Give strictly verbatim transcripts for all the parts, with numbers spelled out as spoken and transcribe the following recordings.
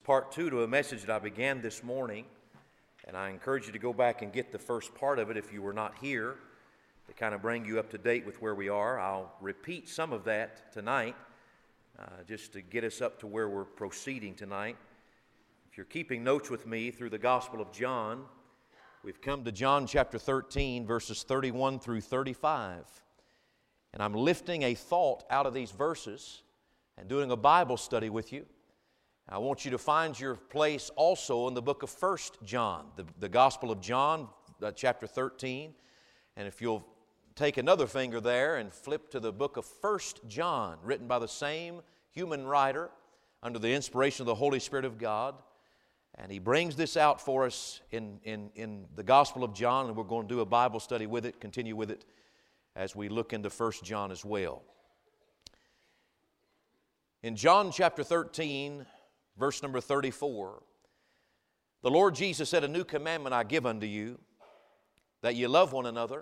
part two to a message that I began this morning, and I encourage you to go back and get the first part of it if you were not here, to kind of bring you up to date with where we are. I'll repeat some of that tonight, uh, just to get us up to where we're proceeding tonight. If you're keeping notes with me through the Gospel of John, we've come to John chapter thirteen, verses thirty-one through thirty-five. And I'm lifting a thought out of these verses and doing a Bible study with you. I want you to find your place also in the book of First John, the, the Gospel of John, uh, chapter thirteen. And if you'll take another finger there and flip to the book of First John, written by the same human writer under the inspiration of the Holy Spirit of God. And he brings this out for us in, in, in the Gospel of John, and we're going to do a Bible study with it, continue with it as we look into First John as well. In John chapter thirteen, verse number thirty-four, the Lord Jesus said, "A new commandment I give unto you, that ye love one another,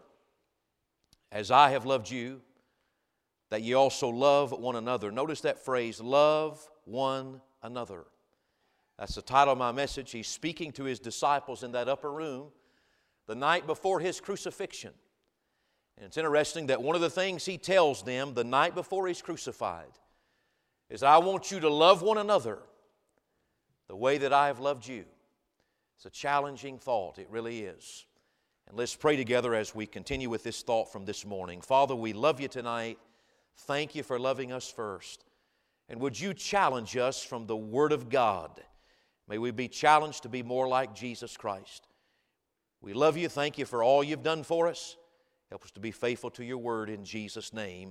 as I have loved you, that ye also love one another." Notice that phrase, love one another. That's the title of my message. He's speaking to His disciples in that upper room the night before His crucifixion. And it's interesting that one of the things He tells them the night before He's crucified is, "I want you to love one another the way that I have loved you." It's a challenging thought. It really is. And let's pray together as we continue with this thought from this morning. Father, we love you tonight. Thank you for loving us first. And would you challenge us from the Word of God? May we be challenged to be more like Jesus Christ. We love you. Thank you for all you've done for us. Help us to be faithful to your Word in Jesus' name.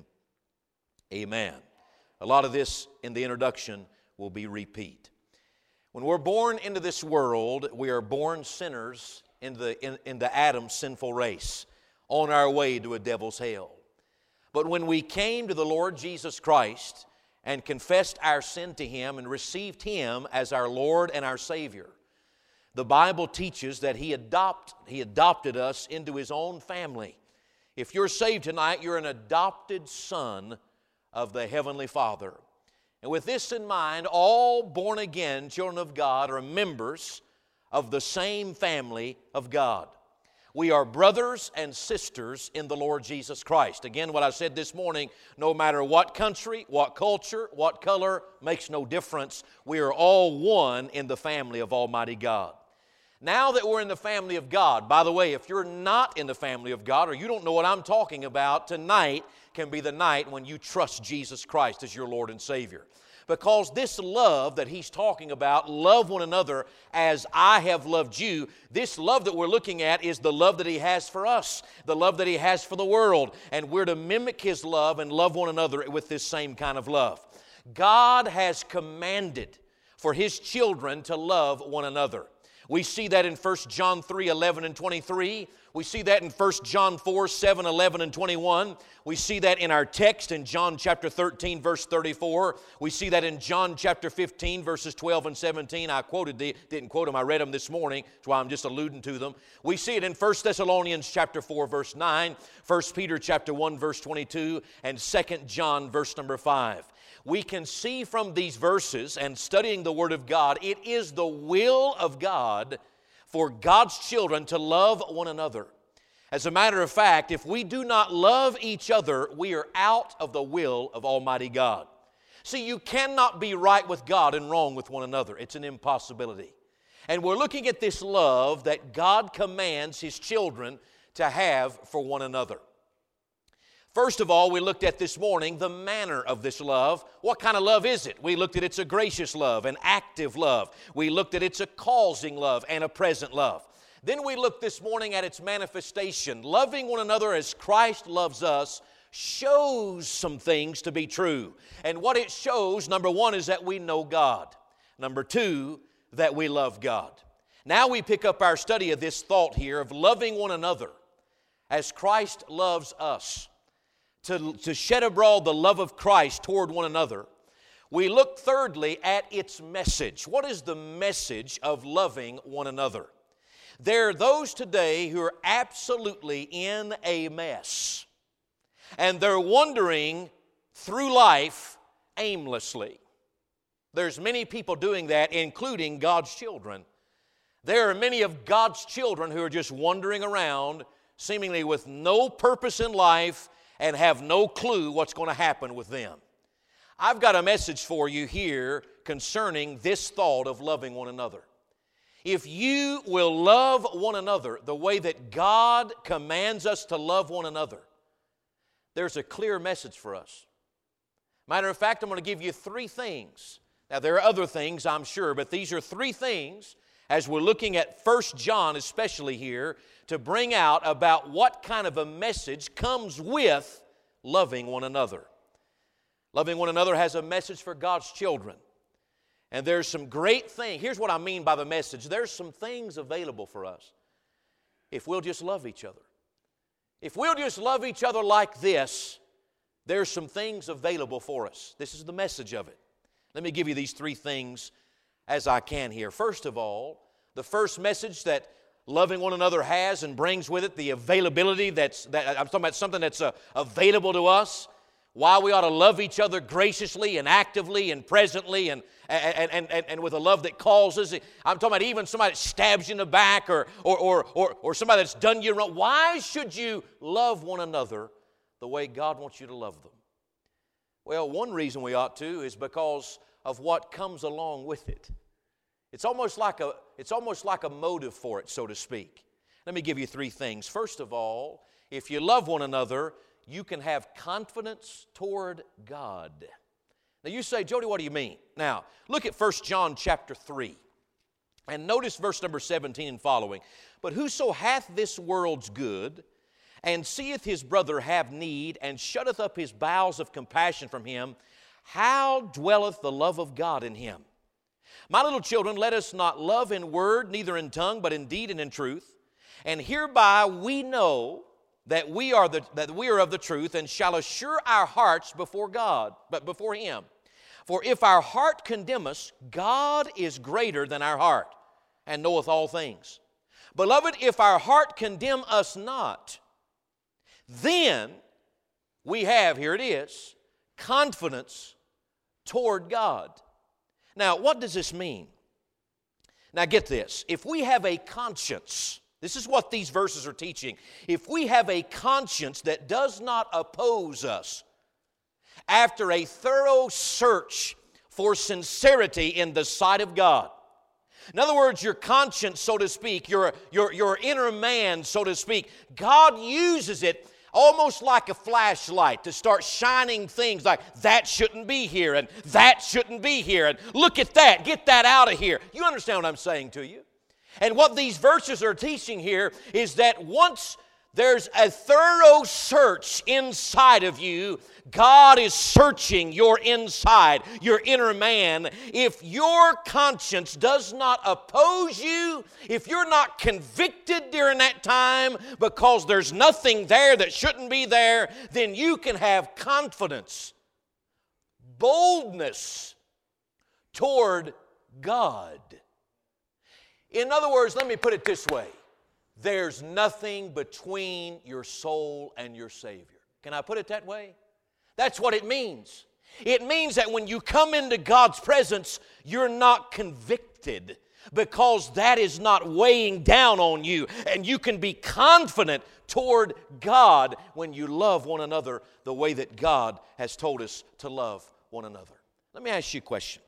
Amen. A lot of this in the introduction will be repeat. When we're born into this world, we are born sinners in the, in, in the Adam's sinful race, on our way to a devil's hell. But when we came to the Lord Jesus Christ and confessed our sin to Him and received Him as our Lord and our Savior, the Bible teaches that He, adopt, he adopted us into His own family. If you're saved tonight, you're an adopted son of the Heavenly Father. And with this in mind, all born-again children of God are members of the same family of God. We are brothers and sisters in the Lord Jesus Christ. Again, what I said this morning, no matter what country, what culture, what color, makes no difference. We are all one in the family of Almighty God. Now that we're in the family of God, by the way, if you're not in the family of God or you don't know what I'm talking about, tonight can be the night when you trust Jesus Christ as your Lord and Savior. Because this love that He's talking about, love one another as I have loved you, this love that we're looking at is the love that He has for us, the love that He has for the world. And we're to mimic His love and love one another with this same kind of love. God has commanded for His children to love one another. We see that in First John three, eleven and twenty-three. We see that in First John four, seven, eleven and twenty-one. We see that in our text in John chapter thirteen, verse thirty-four. We see that in John chapter fifteen, verses twelve and seventeen. I quoted the, didn't quote them, I read them this morning. That's why I'm just alluding to them. We see it in First Thessalonians chapter four, verse nine, First Peter chapter one, verse twenty-two, and Second John verse number five. We can see from these verses and studying the Word of God, it is the will of God for God's children to love one another. As a matter of fact, if we do not love each other, we are out of the will of Almighty God. See, you cannot be right with God and wrong with one another. It's an impossibility. And we're looking at this love that God commands His children to have for one another. First of all, we looked at this morning the manner of this love. What kind of love is it? We looked at it's a gracious love, an active love. We looked at it's a causing love and a present love. Then we looked this morning at its manifestation. Loving one another as Christ loves us shows some things to be true. And what it shows, number one, is that we know God. Number two, that we love God. Now we pick up our study of this thought here of loving one another as Christ loves us. To, to shed abroad the love of Christ toward one another, we look thirdly at its message. What is the message of loving one another? There are those today who are absolutely in a mess, and they're wandering through life aimlessly. There's many people doing that, including God's children. There are many of God's children who are just wandering around, seemingly with no purpose in life and have no clue what's going to happen with them. I've got a message for you here concerning this thought of loving one another. If you will love one another the way that God commands us to love one another, there's a clear message for us. Matter of fact, I'm going to give you three things. Now, there are other things, I'm sure, but these are three things as we're looking at First John especially here to bring out about what kind of a message comes with loving one another. Loving one another has a message for God's children. And there's some great things. Here's what I mean by the message. There's some things available for us if we'll just love each other. If we'll just love each other like this, there's some things available for us. This is the message of it. Let me give you these three things as I can here. First of all, the first message that loving one another has and brings with it the availability that's, that, I'm talking about something that's uh, available to us, why we ought to love each other graciously and actively and presently and, and, and, and, and with a love that causes. I'm talking about even somebody that stabs you in the back or, or, or, or, or somebody that's done you wrong. Why should you love one another the way God wants you to love them? Well, one reason we ought to is because of what comes along with it. It's almost like a, it's almost like a motive for it, so to speak. Let me give you three things. First of all, if you love one another, you can have confidence toward God. Now you say, Jody, what do you mean? Now, look at First John chapter three. And notice verse number seventeen and following. But whoso hath this world's good, and seeth his brother have need, and shutteth up his bowels of compassion from him, how dwelleth the love of God in him? My little children, let us not love in word, neither in tongue, but in deed and in truth. And hereby we know that we are the, that we are of the truth, and shall assure our hearts before God, but before Him. For if our heart condemn us, God is greater than our heart, and knoweth all things. Beloved, if our heart condemn us not, then we have, here it is, confidence toward God. Now, what does this mean? Now, get this. If we have a conscience, this is what these verses are teaching. If we have a conscience that does not oppose us, after a thorough search for sincerity in the sight of God. In other words, your conscience, so to speak, your, your, your inner man, so to speak, God uses it almost like a flashlight to start shining things like that shouldn't be here and that shouldn't be here and look at that, get that out of here. You understand what I'm saying to you? And what these verses are teaching here is that once there's a thorough search inside of you, God is searching your inside, your inner man. If your conscience does not oppose you, if you're not convicted during that time because there's nothing there that shouldn't be there, then you can have confidence, boldness toward God. In other words, let me put it this way. There's nothing between your soul and your Savior. Can I put it that way? That's what it means. It means that when you come into God's presence, you're not convicted because that is not weighing down on you. And you can be confident toward God when you love one another the way that God has told us to love one another. Let me ask you a question.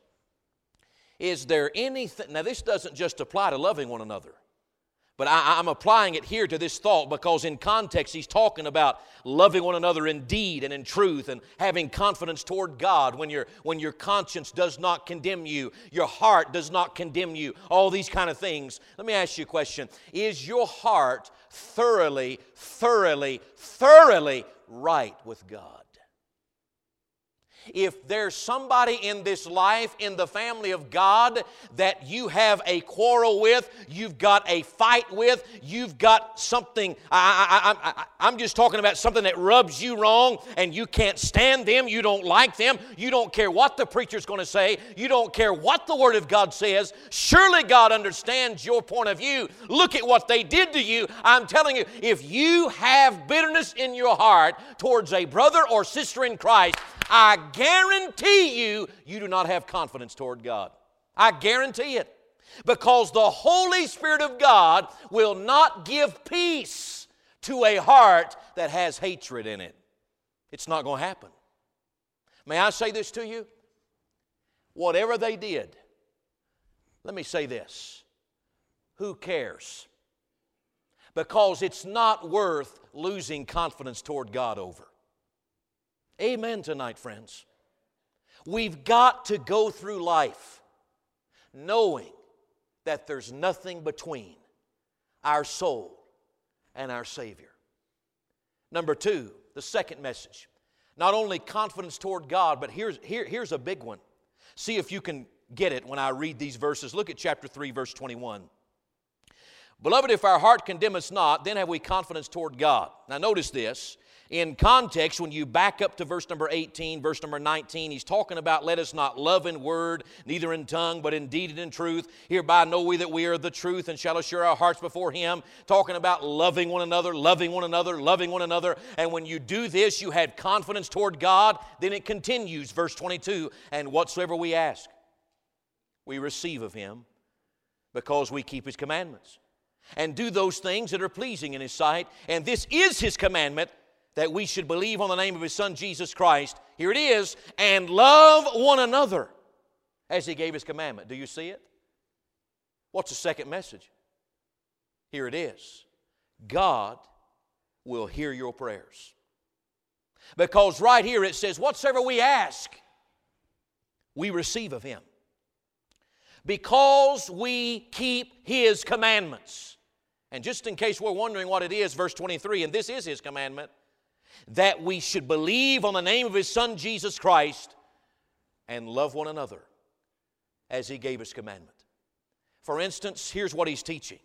Is there anything, now this doesn't just apply to loving one another, but I, I'm applying it here to this thought because in context he's talking about loving one another in deed and in truth and having confidence toward God when, your when your conscience does not condemn you, your heart does not condemn you, all these kind of things. Let me ask you a question. Is your heart thoroughly, thoroughly, thoroughly right with God? If there's somebody in this life, in the family of God, that you have a quarrel with, you've got a fight with, you've got something, I, I, I, I'm just talking about something that rubs you wrong and you can't stand them, you don't like them, you don't care what the preacher's going to say, you don't care what the Word of God says, surely God understands your point of view. Look at what they did to you. I'm telling you, if you have bitterness in your heart towards a brother or sister in Christ, I guarantee you, you do not have confidence toward God. I guarantee it. Because the Holy Spirit of God will not give peace to a heart that has hatred in it. It's not going to happen. May I say this to you? Whatever they did, let me say this. Who cares? Because it's not worth losing confidence toward God over. Amen tonight, friends. We've got to go through life knowing that there's nothing between our soul and our Savior. Number two, the second message. Not only confidence toward God, but here's, here, here's a big one. See if you can get it when I read these verses. Look at chapter three, verse twenty-one. Beloved, if our heart condemn us not, then have we confidence toward God. Now notice this. In context, when you back up to verse number eighteen, verse number nineteen, he's talking about let us not love in word, neither in tongue, but in deed and in truth. Hereby know we that we are the truth and shall assure our hearts before Him. Talking about loving one another, loving one another, loving one another. And when you do this, you have confidence toward God. Then it continues, verse twenty-two, and whatsoever we ask, we receive of Him because we keep His commandments and do those things that are pleasing in His sight. And this is His commandment, that we should believe on the name of His Son, Jesus Christ. Here it is, and love one another as He gave His commandment. Do you see it? What's the second message? Here it is. God will hear your prayers. Because right here it says, whatsoever we ask, we receive of Him. Because we keep His commandments. And just in case we're wondering what it is, verse twenty-three, and this is His commandment, that we should believe on the name of His Son, Jesus Christ, and love one another as He gave His commandment. For instance, here's what He's teaching.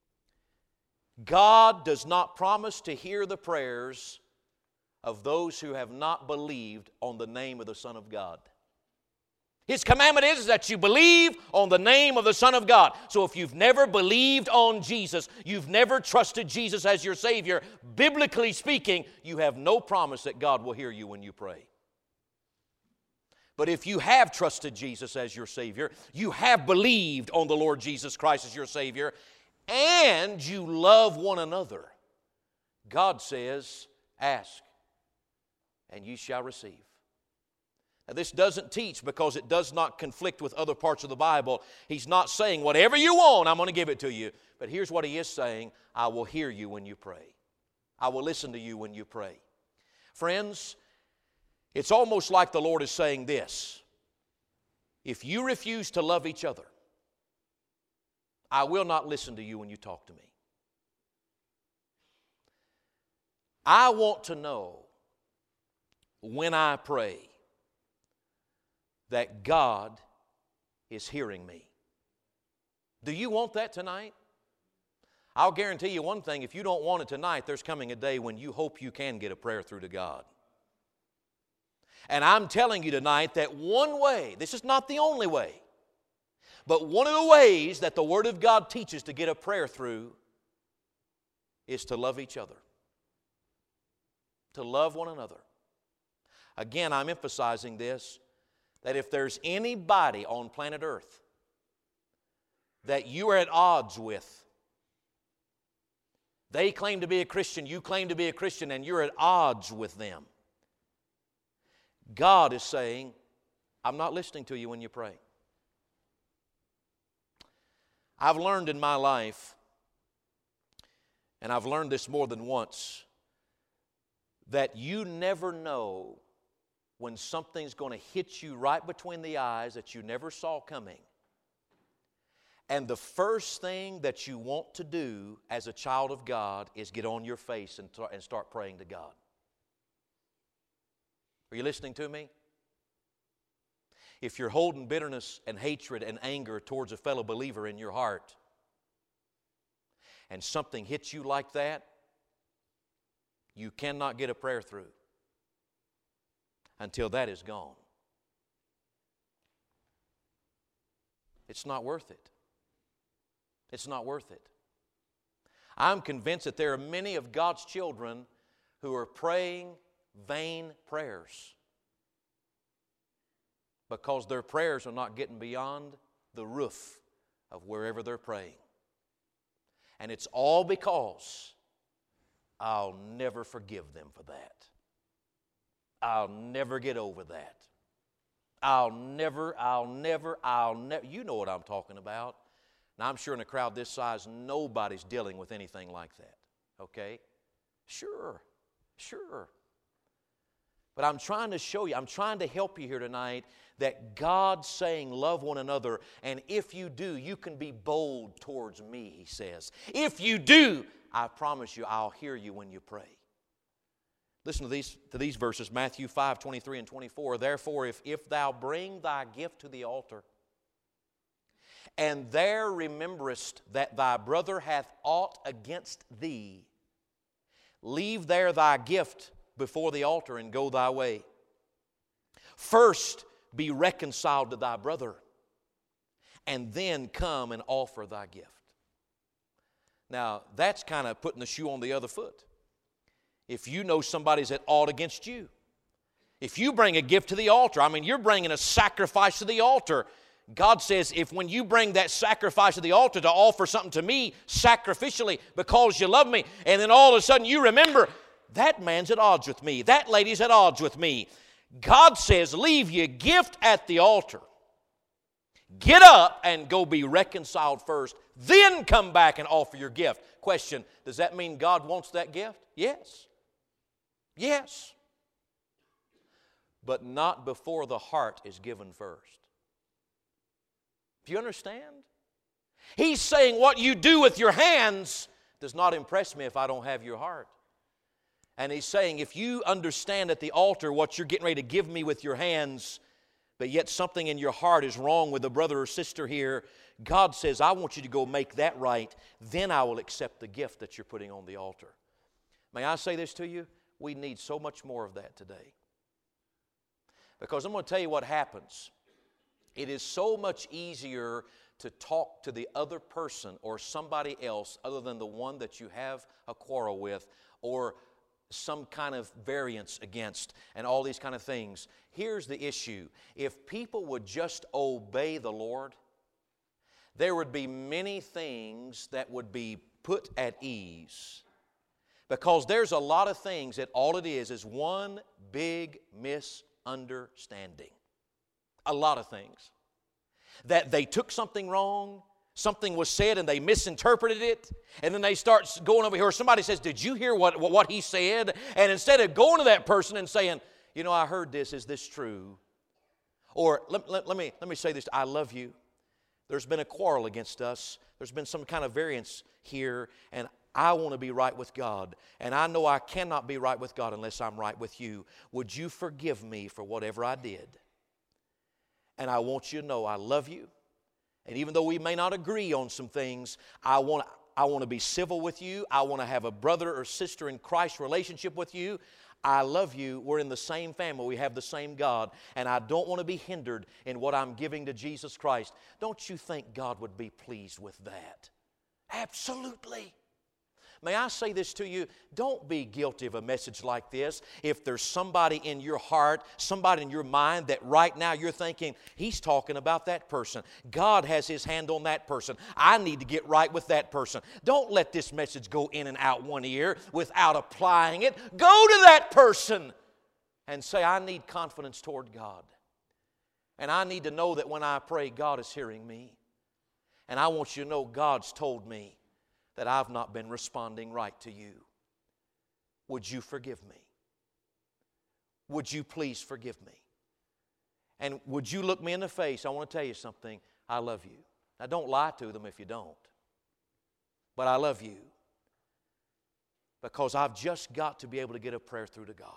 God does not promise to hear the prayers of those who have not believed on the name of the Son of God. His commandment is that you believe on the name of the Son of God. So if you've never believed on Jesus, you've never trusted Jesus as your Savior, biblically speaking, you have no promise that God will hear you when you pray. But if you have trusted Jesus as your Savior, you have believed on the Lord Jesus Christ as your Savior, and you love one another, God says, ask, and you shall receive. Now, this doesn't teach because it does not conflict with other parts of the Bible. He's not saying, whatever you want, I'm going to give it to you. But here's what He is saying, I will hear you when you pray. I will listen to you when you pray. Friends, it's almost like the Lord is saying this. If you refuse to love each other, I will not listen to you when you talk to me. I want to know when I pray that God is hearing me. Do you want that tonight? I'll guarantee you one thing, if you don't want it tonight, there's coming a day when you hope you can get a prayer through to God. And I'm telling you tonight that one way, this is not the only way, but one of the ways that the Word of God teaches to get a prayer through is to love each other. To love one another. Again, I'm emphasizing this, that if there's anybody on planet Earth that you are at odds with, they claim to be a Christian, you claim to be a Christian, and you're at odds with them, God is saying, I'm not listening to you when you pray. I've learned in my life, and I've learned this more than once, that you never know when something's going to hit you right between the eyes that you never saw coming. And the first thing that you want to do as a child of God is get on your face and, and start praying to God. Are you listening to me? If you're holding bitterness and hatred and anger towards a fellow believer in your heart, and something hits you like that, you cannot get a prayer through until that is gone. It's not worth it. It's not worth it. I'm convinced that there are many of God's children who are praying vain prayers. because their prayers are not getting beyond the roof of wherever they're praying. And it's all because I'll never forgive them for that. I'll never get over that. I'll never, I'll never, I'll never. You know what I'm talking about. Now, I'm sure in a crowd this size, nobody's dealing with anything like that. Okay? Sure, sure. But I'm trying to show you, I'm trying to help you here tonight that God's saying love one another, and if you do, you can be bold towards me, He says. If you do, I promise you, I'll hear you when you pray. Listen to these, to these verses, Matthew five, twenty-three and twenty-four. Therefore, if, if thou bring thy gift to the altar, and there rememberest that thy brother hath aught against thee, leave there thy gift before the altar and go thy way. First be reconciled to thy brother, and then come and offer thy gift. Now, that's kind of putting the shoe on the other foot. If you know somebody's at aught against you, if you bring a gift to the altar, I mean, you're bringing a sacrifice to the altar. God says, if when you bring that sacrifice to the altar to offer something to me sacrificially because you love me, and then all of a sudden you remember, that man's at odds with me, that lady's at odds with me. God says, leave your gift at the altar. Get up and go be reconciled first, then come back and offer your gift. Question, does that mean God wants that gift? Yes. Yes. But not before the heart is given first. Do you understand? He's saying what you do with your hands does not impress me if I don't have your heart. And He's saying if you understand at the altar what you're getting ready to give me with your hands, but yet something in your heart is wrong with a brother or sister here, God says, I want you to go make that right. Then I will accept the gift that you're putting on the altar. May I say this to you? We need so much more of that today. Because I'm going to tell you what happens. It is so much easier to talk to the other person or somebody else other than the one that you have a quarrel with or some kind of variance against and all these kind of things. Here's the issue. If people would just obey the Lord, there would be many things that would be put at ease. Because there's a lot of things that all it is is one big misunderstanding. A lot of things. That they took something wrong, something was said and they misinterpreted it, and then they start going over here. Or somebody says, did you hear what, what he said? And instead of going to that person and saying, you know, I heard this, is this true? Or let, let, let, me, let me say this, I love you. There's been a quarrel against us. There's been some kind of variance here, and I want to be right with God. And I know I cannot be right with God unless I'm right with you. Would you forgive me for whatever I did? And I want you to know I love you. And even though we may not agree on some things, I want, I want to be civil with you. I want to have a brother or sister in Christ relationship with you. I love you. We're in the same family. We have the same God. And I don't want to be hindered in what I'm giving to Jesus Christ. Don't you think God would be pleased with that? Absolutely. May I say this to you? Don't be guilty of a message like this. If there's somebody in your heart, somebody in your mind that right now you're thinking, he's talking about that person. God has His hand on that person. I need to get right with that person. Don't let this message go in and out one ear without applying it. Go to that person and say, I need confidence toward God. And I need to know that when I pray, God is hearing me. And I want you to know God's told me that I've not been responding right to you. Would you forgive me? Would you please forgive me? And would you look me in the face? I want to tell you something. I love you. Now, don't lie to them if you don't. But I love you. Because I've just got to be able to get a prayer through to God.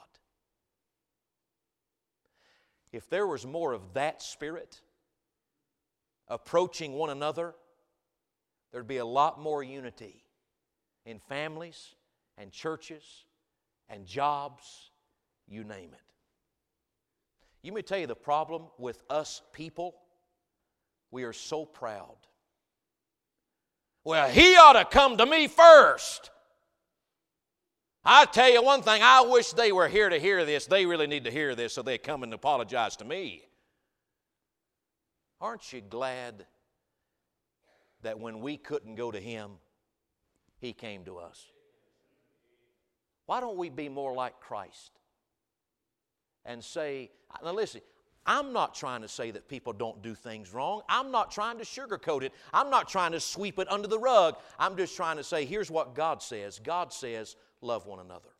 If there was more of that spirit approaching one another, there'd be a lot more unity in families and churches and jobs, you name it. You may tell you the problem with us people, we are so proud. Well, he ought to come to me first. I tell you one thing, I wish they were here to hear this. They really need to hear this so they come and apologize to me. Aren't you glad that when we couldn't go to Him, He came to us? Why don't we be more like Christ and say, now listen, I'm not trying to say that people don't do things wrong. I'm not trying to sugarcoat it. I'm not trying to sweep it under the rug. I'm just trying to say, here's what God says. God says, love one another.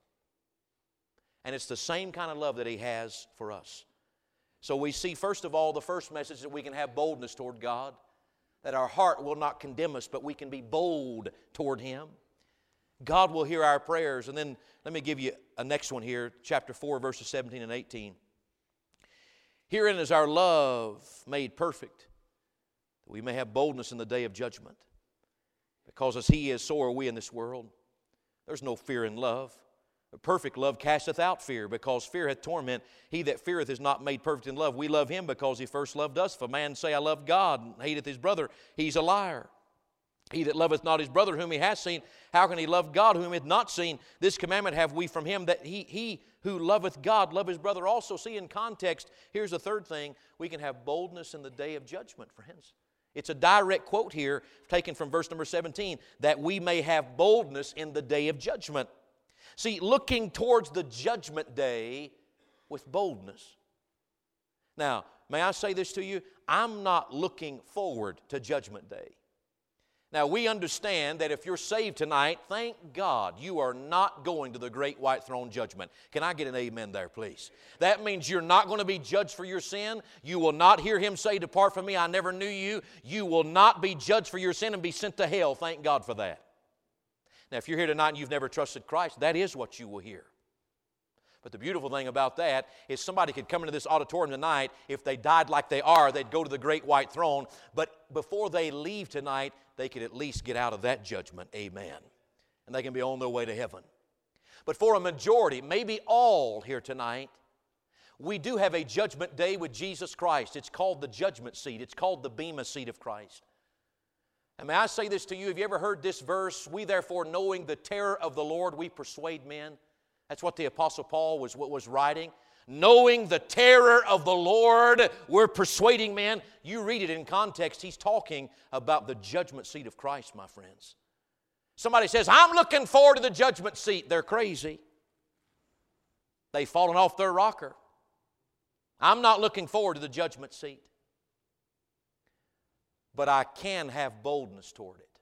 And it's the same kind of love that He has for us. So we see, first of all, the first message that we can have boldness toward God, that our heart will not condemn us, but we can be bold toward Him. God will hear our prayers. And then let me give you a next one here, chapter four, verses seventeen and eighteen. Herein is our love made perfect, that we may have boldness in the day of judgment. Because as He is, so are we in this world. There's no fear in love. But perfect love casteth out fear, because fear hath torment. He that feareth is not made perfect in love. We love Him because He first loved us. If a man say, I love God, and hateth his brother, he's a liar. He that loveth not his brother whom he has seen, how can he love God whom he hath not seen? This commandment have we from Him, that he, he who loveth God love his brother also. See, in context, here's the third thing. We can have boldness in the day of judgment, friends. It's a direct quote here, taken from verse number seventeen, that we may have boldness in the day of judgment. See, looking towards the judgment day with boldness. Now, may I say this to you? I'm not looking forward to judgment day. Now, we understand that if you're saved tonight, thank God you are not going to the great white throne judgment. Can I get an amen there, please? That means you're not going to be judged for your sin. You will not hear Him say, depart from me, I never knew you. You will not be judged for your sin and be sent to hell. Thank God for that. Now, if you're here tonight and you've never trusted Christ, that is what you will hear. But the beautiful thing about that is somebody could come into this auditorium tonight. If they died like they are, they'd go to the great white throne. But before they leave tonight, they could at least get out of that judgment. Amen. And they can be on their way to heaven. But for a majority, maybe all here tonight, we do have a judgment day with Jesus Christ. It's called the judgment seat. It's called the bema seat of Christ. And may I say this to you, have you ever heard this verse? We therefore, knowing the terror of the Lord, we persuade men. That's what the Apostle Paul was, was writing. Knowing the terror of the Lord, we're persuading men. You read it in context, he's talking about the judgment seat of Christ, my friends. Somebody says, I'm looking forward to the judgment seat. They're crazy. They've fallen off their rocker. I'm not looking forward to the judgment seat. But I can have boldness toward it.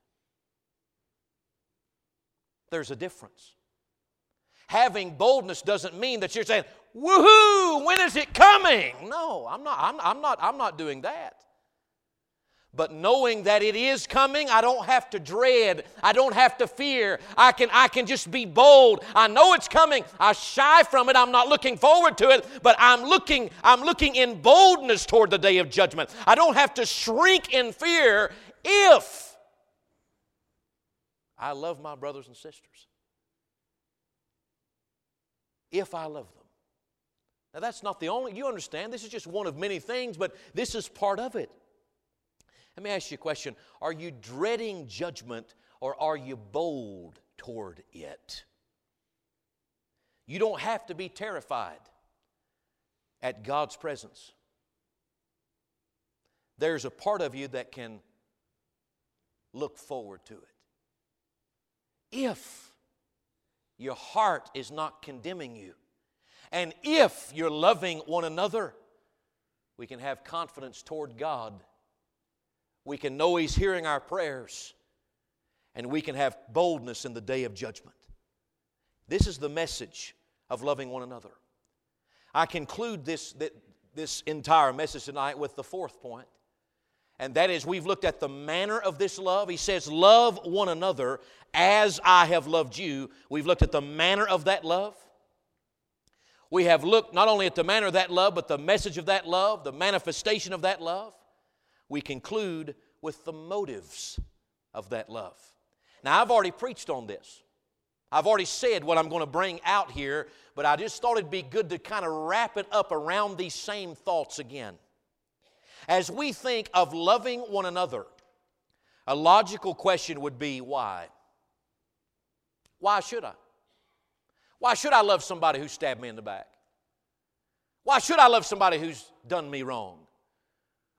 There's a difference. Having boldness doesn't mean that you're saying, woohoo, when is it coming? No, I'm not, I'm, I'm not, I'm not doing that. But knowing that it is coming, I don't have to dread. I don't have to fear. I can, I can just be bold. I know it's coming. I shy from it. I'm not looking forward to it, but I'm looking, I'm looking in boldness toward the day of judgment. I don't have to shrink in fear if I love my brothers and sisters. If I love them. Now that's not the only, you understand, this is just one of many things, but this is part of it. Let me ask you a question. Are you dreading judgment or are you bold toward it? You don't have to be terrified at God's presence. There's a part of you that can look forward to it. If your heart is not condemning you, and if you're loving one another, we can have confidence toward God. We can know He's hearing our prayers, and we can have boldness in the day of judgment. This is the message of loving one another. I conclude this, this entire message tonight with the fourth point, and that is we've looked at the manner of this love. He says, love one another as I have loved you. We've looked at the manner of that love. We have looked not only at the manner of that love, but the message of that love, the manifestation of that love. We conclude with the motives of that love. Now, I've already preached on this. I've already said what I'm going to bring out here, but I just thought it'd be good to kind of wrap it up around these same thoughts again. As we think of loving one another, a logical question would be, why? Why should I? Why should I love somebody who stabbed me in the back? Why should I love somebody who's done me wrong?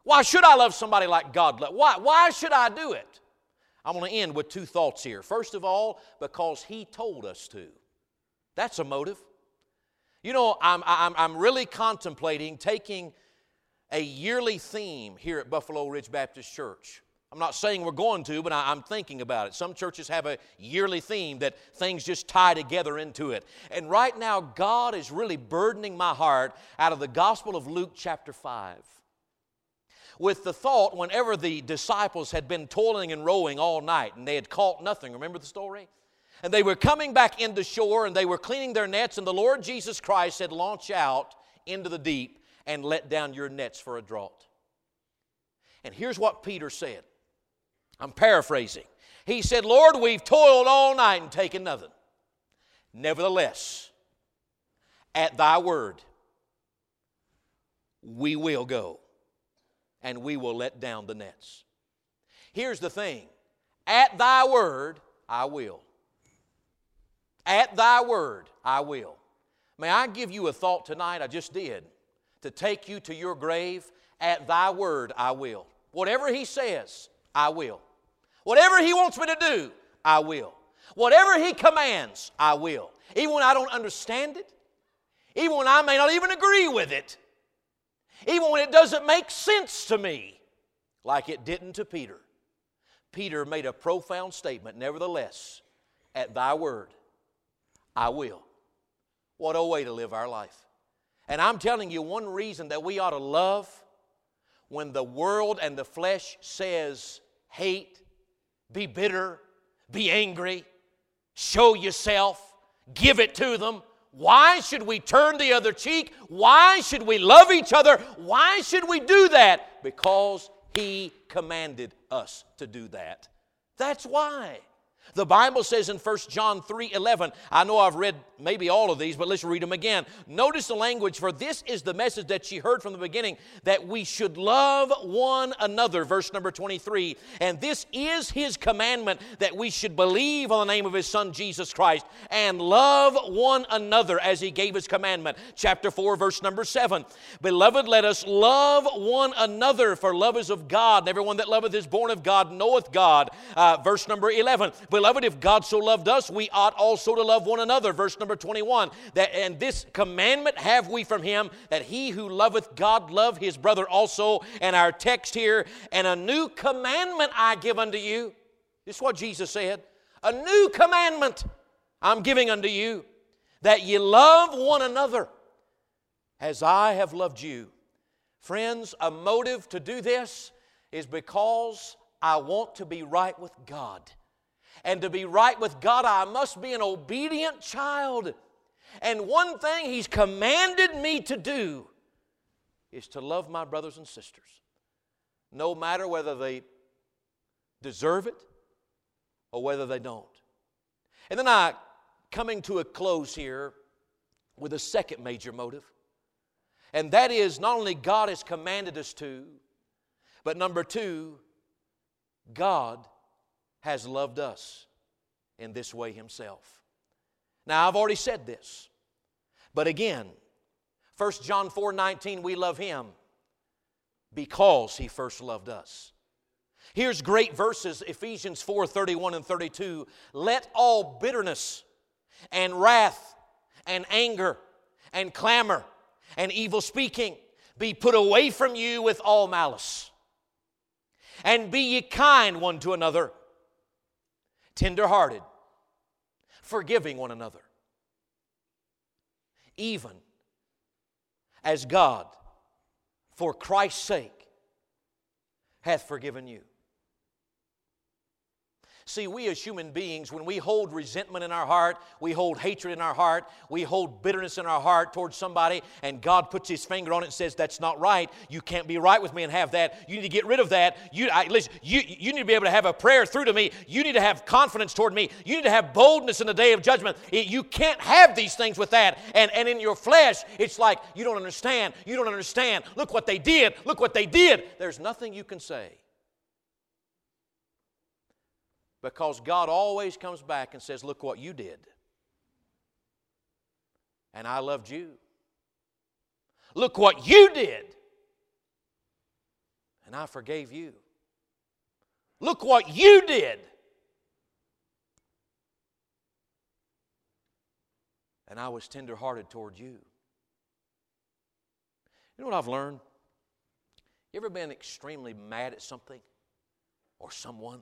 Why should I love somebody like God loves? Why, why should I do it? I'm going to end with two thoughts here. First of all, because He told us to. That's a motive. You know, I'm, I'm, I'm really contemplating taking a yearly theme here at Buffalo Ridge Baptist Church. I'm not saying we're going to, but I, I'm thinking about it. Some churches have a yearly theme that things just tie together into it. And right now, God is really burdening my heart out of the Gospel of Luke chapter five. With the thought, whenever the disciples had been toiling and rowing all night and they had caught nothing, remember the story? And they were coming back into shore and they were cleaning their nets, and the Lord Jesus Christ said, launch out into the deep and let down your nets for a draught. And here's what Peter said. I'm paraphrasing. He said, Lord, we've toiled all night and taken nothing. Nevertheless, at thy word, we will go. And we will let down the nets. Here's the thing. At thy word, I will. At thy word, I will. May I give you a thought tonight? I just did. To take you to your grave. At thy word, I will. Whatever He says, I will. Whatever He wants me to do, I will. Whatever He commands, I will. Even when I don't understand it. Even when I may not even agree with it. Even when it doesn't make sense to me, like it didn't to Peter. Peter made a profound statement, nevertheless, at thy word, I will. What a way to live our life. And I'm telling you, one reason that we ought to love when the world and the flesh says hate, be bitter, be angry, show yourself, give it to them. Why should we turn the other cheek? Why should we love each other? Why should we do that? Because He commanded us to do that. That's why. The Bible says in First John three eleven, I know I've read maybe all of these, but let's read them again. Notice the language, for this is the message that ye heard from the beginning, that we should love one another, verse number twenty-three. And this is His commandment, that we should believe on the name of His Son, Jesus Christ, and love one another as He gave His commandment. Chapter four, verse number seven. Beloved, let us love one another, for love is of God, and everyone that loveth is born of God, knoweth God. Uh, verse number eleven. Beloved, if God so loved us, we ought also to love one another. Verse number twenty-one. That, and this commandment have we from Him, that he who loveth God love his brother also. And our text here, and a new commandment I give unto you. This is what Jesus said. A new commandment I'm giving unto you, that ye love one another as I have loved you. Friends, a motive to do this is because I want to be right with God. And to be right with God, I must be an obedient child. And one thing He's commanded me to do is to love my brothers and sisters, no matter whether they deserve it or whether they don't. And then I, coming to a close here with a second major motive, and that is not only God has commanded us to, but number two, God has loved us in this way Himself. Now, I've already said this, but again, First John four nineteen, we love Him because He first loved us. Here's great verses, Ephesians four thirty-one and thirty-two. Let all bitterness and wrath and anger and clamor and evil speaking be put away from you with all malice. And be ye kind one to another, tender-hearted, forgiving one another, even as God, for Christ's sake, hath forgiven you. See, we as human beings, when we hold resentment in our heart, we hold hatred in our heart, we hold bitterness in our heart towards somebody, and God puts His finger on it and says, that's not right. You can't be right with me and have that. You need to get rid of that. You, I, listen, you, you need to be able to have a prayer through to me. You need to have confidence toward me. You need to have boldness in the day of judgment. It, you can't have these things with that. And, and in your flesh, it's like, you don't understand. You don't understand. Look what they did. Look what they did. There's nothing you can say. Because God always comes back and says, look what you did. And I loved you. Look what you did. and I forgave you. Look what you did. And I was tenderhearted toward you. You know what I've learned? You ever been extremely mad at something or someone?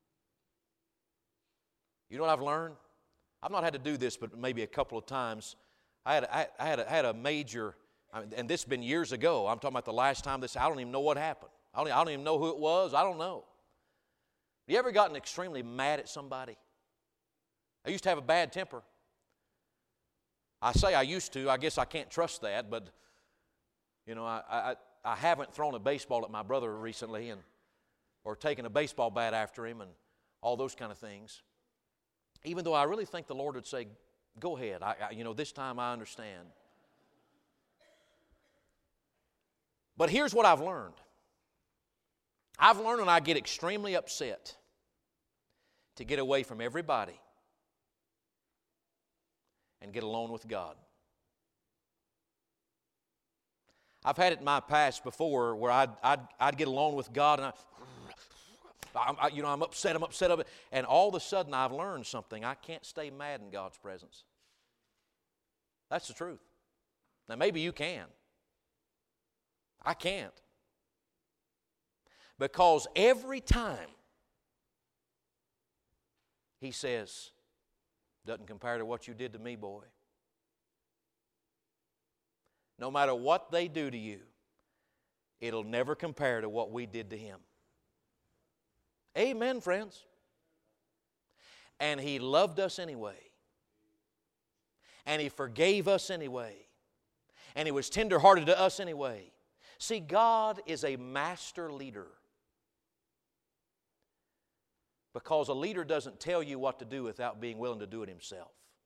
You know what I've learned? I've not had to do this, but maybe a couple of times. I had, I, I had, a, I had a major, and this has been years ago. I'm talking about the last time this, I don't even know what happened. I don't, I don't even know who it was. I don't know. You ever gotten extremely mad at somebody? I used to have a bad temper. I say I used to. I guess I can't trust that, but, you know, I, I, I haven't thrown a baseball at my brother recently and or taken a baseball bat after him and all those kind of things. Even though I really think the Lord would say, go ahead. I, I, you know, this time I understand. But here's what I've learned. I've learned when I get extremely upset to get away from everybody and get alone with God. I've had it in my past before where I'd, I'd, I'd get alone with God and I, I, you know, I'm upset, I'm upset, of it, and all of a sudden I've learned something. I can't stay mad in God's presence. That's the truth. Now maybe you can. I can't. Because every time He says, doesn't compare to what you did to me, boy. No matter what they do to you, it'll never compare to what we did to Him. Amen, friends. And He loved us anyway. And He forgave us anyway. And He was tenderhearted to us anyway. See, God is a master leader. Because a leader doesn't tell you what to do without being willing to do it himself.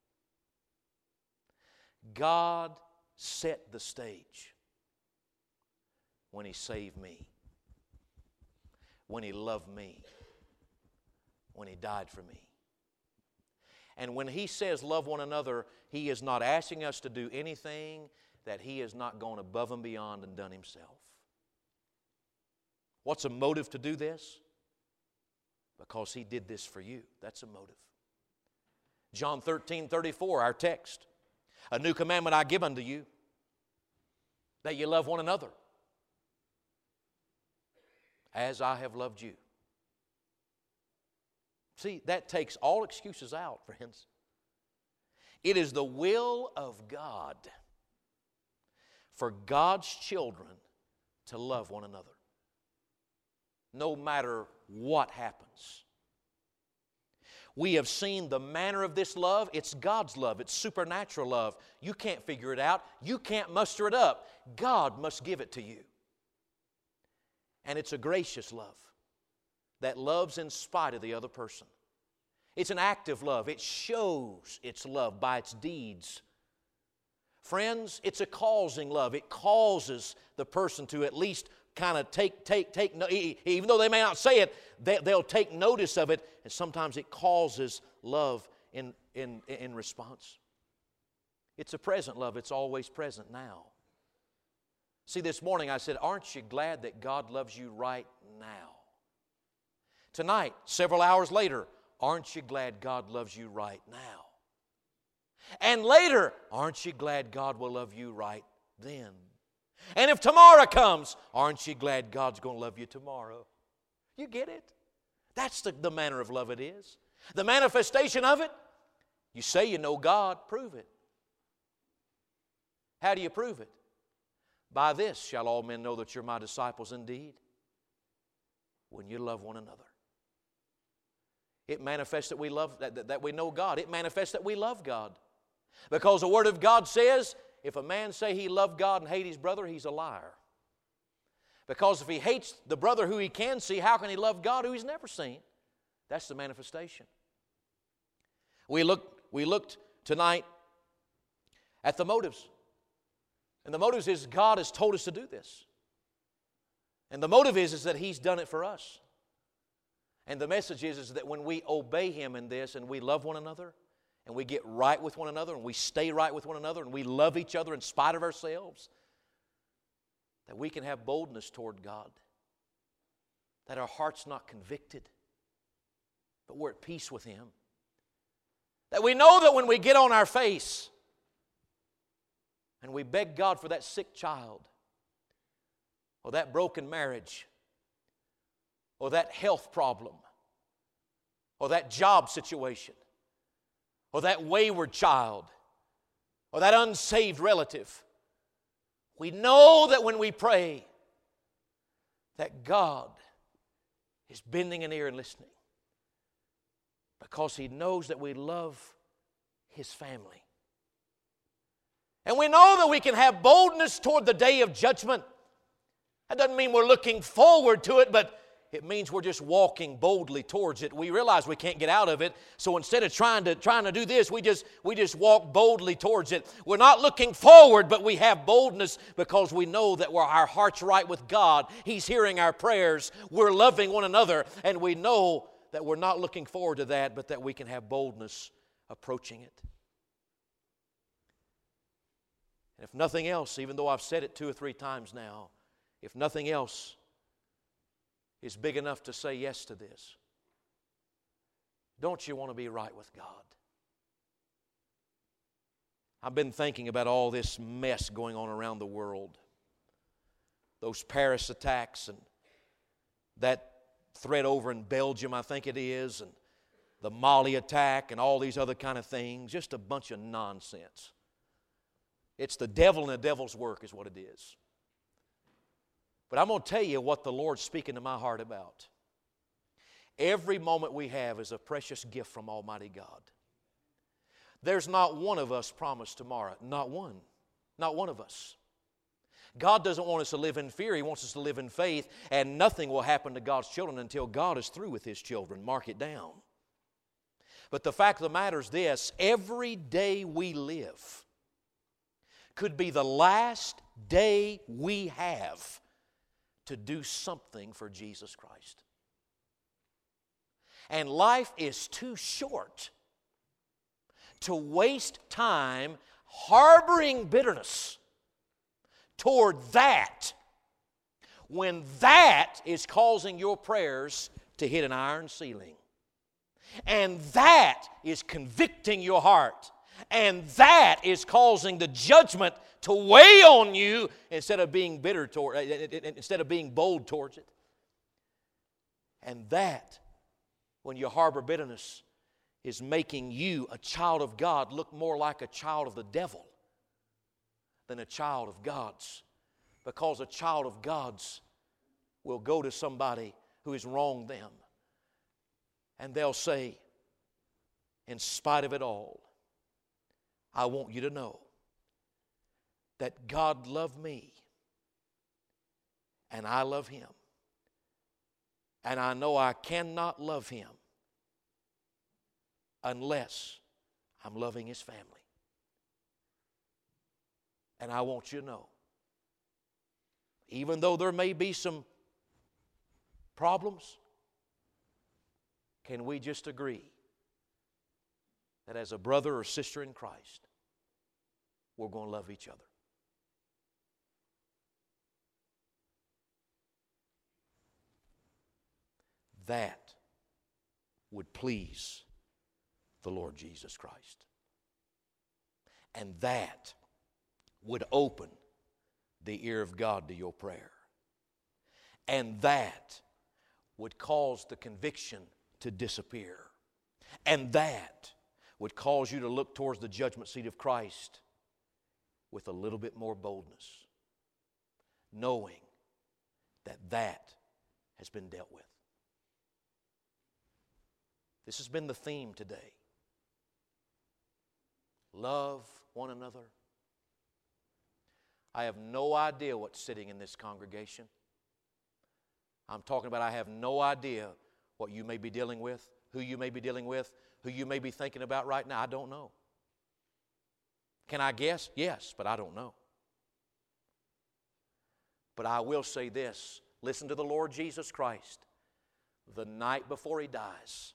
God set the stage when He saved me, when He loved me, when He died for me. And when He says love one another, He is not asking us to do anything that He has not gone above and beyond and done Himself. What's a motive to do this? Because He did this for you. That's a motive. John thirteen thirty-four, our text. A new commandment I give unto you, that you love one another as I have loved you. See, that takes all excuses out, friends. It is the will of God for God's children to love one another, no matter what happens. We have seen the manner of this love. It's God's love. It's supernatural love. You can't figure it out. You can't muster it up. God must give it to you. And it's a gracious love that loves in spite of the other person. It's an active love. It shows its love by its deeds. Friends, it's a causing love. It causes the person to at least kind of take, take, take, even though they may not say it, they, they'll take notice of it, and sometimes it causes love in, in, in response. It's a present love. It's always present now. See, this morning I said, aren't you glad that God loves you right now? Tonight, several hours later, aren't you glad God loves you right now? And later, aren't you glad God will love you right then? And if tomorrow comes, aren't you glad God's going to love you tomorrow? You get it? That's the, the manner of love it is. The manifestation of it, you say you know God, prove it. How do you prove it? By this shall all men know that you're my disciples indeed, when you love one another. It manifests that we love, that, that, that we know God. It manifests that we love God. Because the Word of God says, if a man say he loved God and hate his brother, he's a liar. Because if he hates the brother who he can see, how can he love God who he's never seen? That's the manifestation. We looked, we looked tonight at the motives. And the motives is God has told us to do this. And the motive is, is that He's done it for us. And the message is, is that when we obey Him in this and we love one another, and we get right with one another, and we stay right with one another, and we love each other in spite of ourselves, that we can have boldness toward God. that our heart's not convicted, but we're at peace with Him. That we know that when we get on our face and we beg God for that sick child, or that broken marriage, or that health problem, or that job situation, or that wayward child, or that unsaved relative, we know that when we pray, that God is bending an ear and listening, because He knows that we love His family. And we know that we can have boldness toward the day of judgment. That doesn't mean we're looking forward to it, but it means we're just walking boldly towards it. We realize we can't get out of it, so instead of trying to trying to do this, we just we just walk boldly towards it. We're not looking forward, but we have boldness because we know that we're, our heart's right with God. He's hearing our prayers. We're loving one another, and we know that we're not looking forward to that, but that we can have boldness approaching it. And if nothing else, even though I've said it two or three times now, if nothing else is big enough to say yes to this, don't you want to be right with God? I've been thinking about all this mess going on around the world. Those Paris attacks and that threat over in Belgium, I think it is, and the Mali attack and all these other kind of things. Just a bunch of nonsense. It's the devil and the devil's work is what it is. But I'm going to tell you what the Lord's speaking to my heart about. Every moment we have is a precious gift from Almighty God. There's not one of us promised tomorrow. Not one. Not one of us. God doesn't want us to live in fear. He wants us to live in faith, and nothing will happen to God's children until God is through with His children. Mark it down. But the fact of the matter is this: every day we live could be the last day we have to do something for Jesus Christ. And life is too short to waste time harboring bitterness toward that when that is causing your prayers to hit an iron ceiling. And that is convicting your heart. And that is causing the judgment to weigh on you instead of being bitter toward, instead of being bold towards it. And that, when you harbor bitterness, is making you, a child of God, look more like a child of the devil than a child of God's. Because a child of God's will go to somebody who has wronged them, and they'll say, in spite of it all, I want you to know that God loved me and I love Him. And I know I cannot love Him unless I'm loving His family. And I want you to know, even though there may be some problems, can we just agree that as a brother or sister in Christ, we're going to love each other? That would please the Lord Jesus Christ. And that would open the ear of God to your prayer. And that would cause the conviction to disappear. And that would cause you to look towards the judgment seat of Christ with a little bit more boldness, knowing that that has been dealt with. This has been the theme today. Love one another. I have no idea what's sitting in this congregation. I'm talking about I have no idea what you may be dealing with, who you may be dealing with, who you may be thinking about right now. I don't know. Can I guess? Yes, but I don't know. But I will say this. Listen to the Lord Jesus Christ. The night before He dies,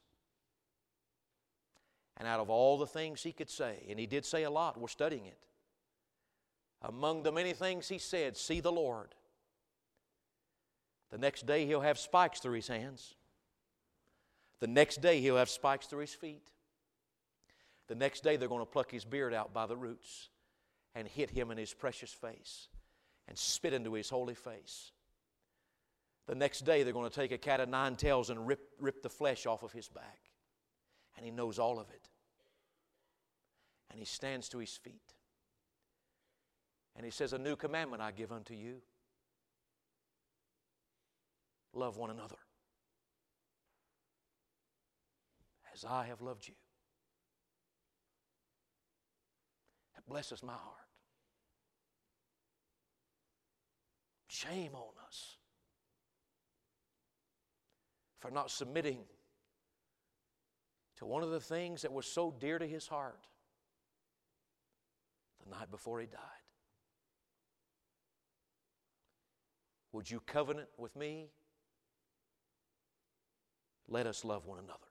and out of all the things He could say, and He did say a lot, we're studying it. Among the many things He said, see the Lord. The next day he'll have spikes through his hands. The next day he'll have spikes through his feet. The next day they're going to pluck his beard out by the roots and hit him in his precious face and spit into his holy face. The next day they're going to take a cat of nine tails and rip, rip the flesh off of his back. And he knows all of it. And he stands to his feet. And he says, a new commandment I give unto you. Love one another as I have loved you. That blesses my heart. Shame on us for not submitting to one of the things that was so dear to his heart the night before he died. Would you covenant with me? Let us love one another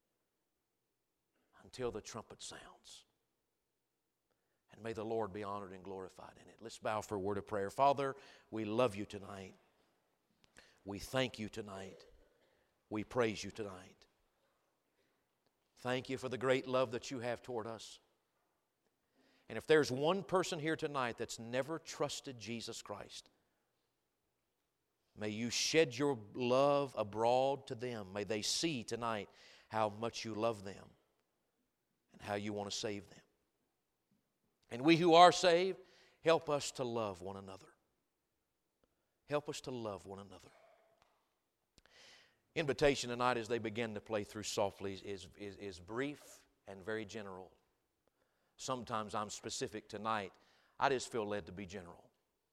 until the trumpet sounds. And may the Lord be honored and glorified in it. Let's bow for a word of prayer. Father, we love you tonight. We thank you tonight. We praise you tonight. Thank you for the great love that you have toward us. And if there's one person here tonight that's never trusted Jesus Christ, may you shed your love abroad to them. May they see tonight how much you love them and how you want to save them. And we who are saved, help us to love one another. Help us to love one another. Invitation tonight as they begin to play through softly is, is, is brief and very general. Sometimes I'm specific. Tonight, I just feel led to be general.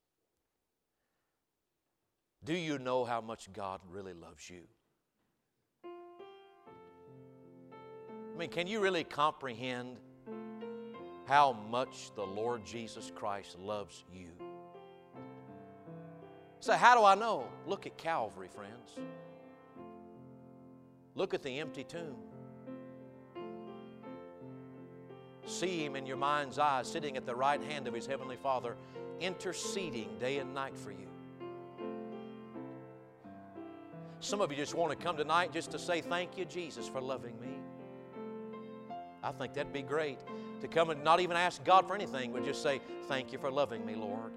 Do you know how much God really loves you? I mean, can you really comprehend how much the Lord Jesus Christ loves you? So how do I know? Look at Calvary, friends. Look at the empty tomb. See Him in your mind's eye, sitting at the right hand of His Heavenly Father, interceding day and night for you. Some of you just want to come tonight just to say, thank you, Jesus, for loving me. I think that'd be great, to come and not even ask God for anything, but just say, thank you for loving me, Lord.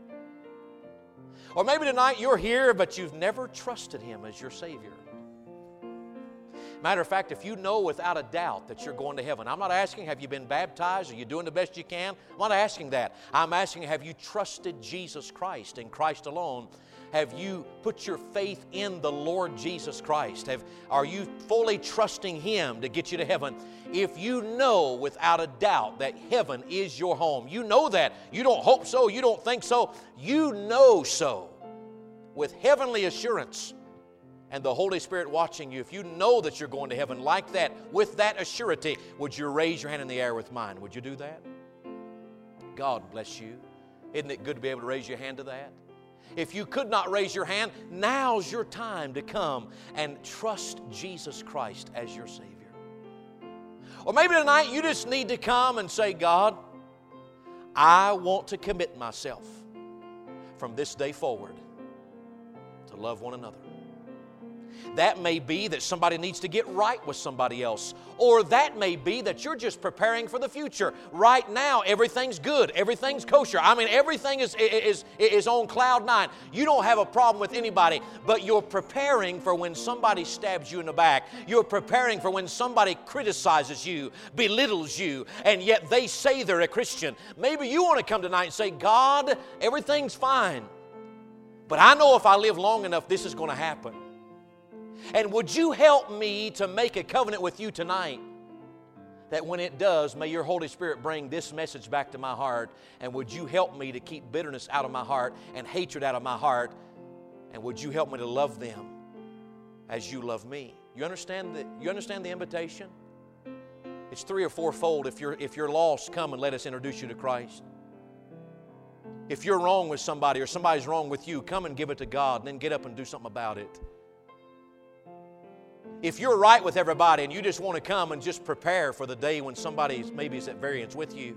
Or maybe tonight you're here, but you've never trusted Him as your Savior. Matter of fact, if you know without a doubt that you're going to heaven, I'm not asking, have you been baptized? Are you doing the best you can? I'm not asking that. I'm asking, have you trusted Jesus Christ and Christ alone? Have you put your faith in the Lord Jesus Christ? Have, are you fully trusting Him to get you to heaven? If you know without a doubt that heaven is your home, you know that. You don't hope so, you don't think so, you know so. With heavenly assurance and the Holy Spirit watching you, if you know that you're going to heaven like that, with that assurity, would you raise your hand in the air with mine? Would you do that? God bless you. Isn't it good to be able to raise your hand to that? If you could not raise your hand, now's your time to come and trust Jesus Christ as your Savior. Or maybe tonight you just need to come and say, God, I want to commit myself from this day forward to love one another. That may be that somebody needs to get right with somebody else. Or that may be that you're just preparing for the future. Right now, everything's good. Everything's kosher. I mean, everything is, is, is on cloud nine. You don't have a problem with anybody, but you're preparing for when somebody stabs you in the back. You're preparing for when somebody criticizes you, belittles you, and yet they say they're a Christian. Maybe you want to come tonight and say, God, everything's fine, but I know if I live long enough, this is going to happen. And would you help me to make a covenant with you tonight that when it does, may your Holy Spirit bring this message back to my heart, and would you help me to keep bitterness out of my heart and hatred out of my heart, and would you help me to love them as you love me? You understand the, you understand the invitation? It's three or fourfold. If you're, if you're lost, come and let us introduce you to Christ. If you're wrong with somebody or somebody's wrong with you, come and give it to God and then get up and do something about it. If you're right with everybody and you just want to come and just prepare for the day when somebody maybe is at variance with you.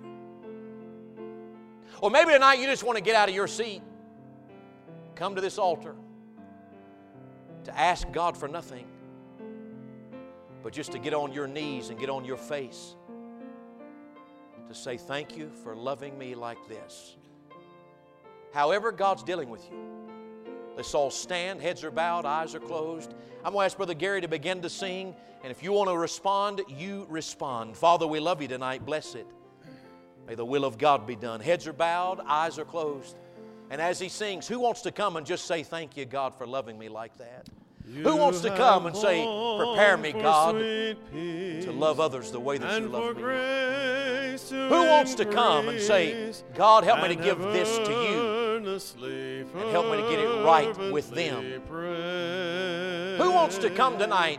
Or maybe tonight you just want to get out of your seat, come to this altar, to ask God for nothing, but just to get on your knees and get on your face to say, thank you for loving me like this. However God's dealing with you, let's all stand, heads are bowed, eyes are closed. I'm going to ask Brother Gary to begin to sing, and if you want to respond, you respond. Father, we love you tonight. Bless it. May the will of God be done. Heads are bowed, eyes are closed. And as he sings, who wants to come and just say, thank you, God, for loving me like that? You who wants to come and say, prepare me, God, to love others the way that you love me? Who wants to come and say, God, help me to give this to you and help me to get it right with them? Who wants to come tonight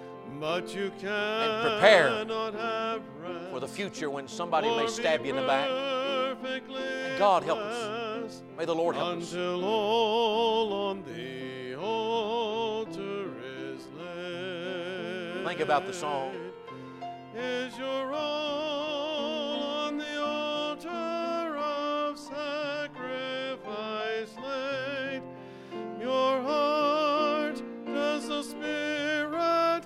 and prepare for the future when somebody may stab you in the back? And God help us. May the Lord help us. Until all on the altar is laid. Think about the song. Is your all on the altar of sacrifice laid? Your heart does the Spirit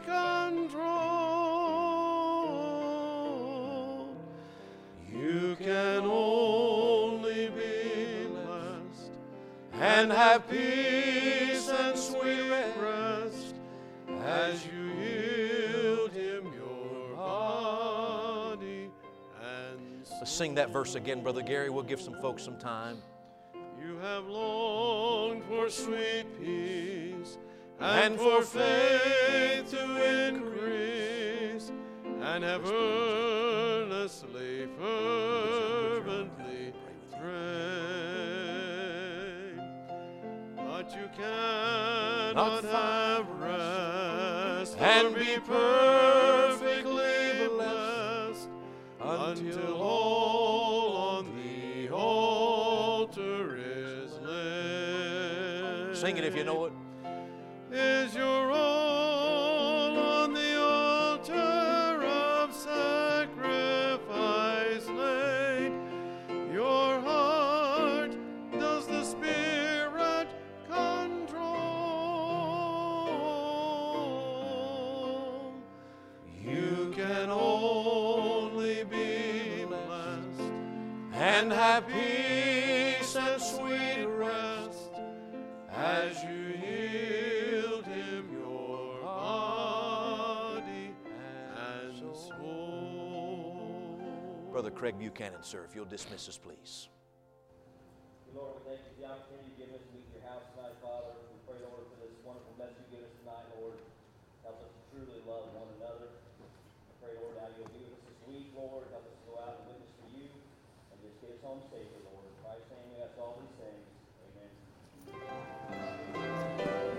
control. You can only be blessed and have peace and sweet rest as you yield Him your body and soul. Let's sing that verse again, Brother Gary. We'll give some folks some time. You have longed for sweet peace and for faith to increase, and have earnestly, fervently prayed. But you cannot have rest and be perfectly blessed until all on the altar is laid. Sing it if you know it. Is your all on the altar of sacrifice laid? Your heart does the Spirit control. You can only be blessed and have peace and sweet rest as you yield Him your body and soul. Brother Craig Buchanan, sir, if you'll dismiss us, please. Lord, we thank you for the opportunity you give us to meet your house tonight, Father. We pray, Lord, for this wonderful message you give us tonight, Lord. Help us to truly love one another. I pray, Lord, how you'll be with us this week, Lord. Help us to go out and witness for you and just get us home safely, Lord. In Christ's name, we ask all these things.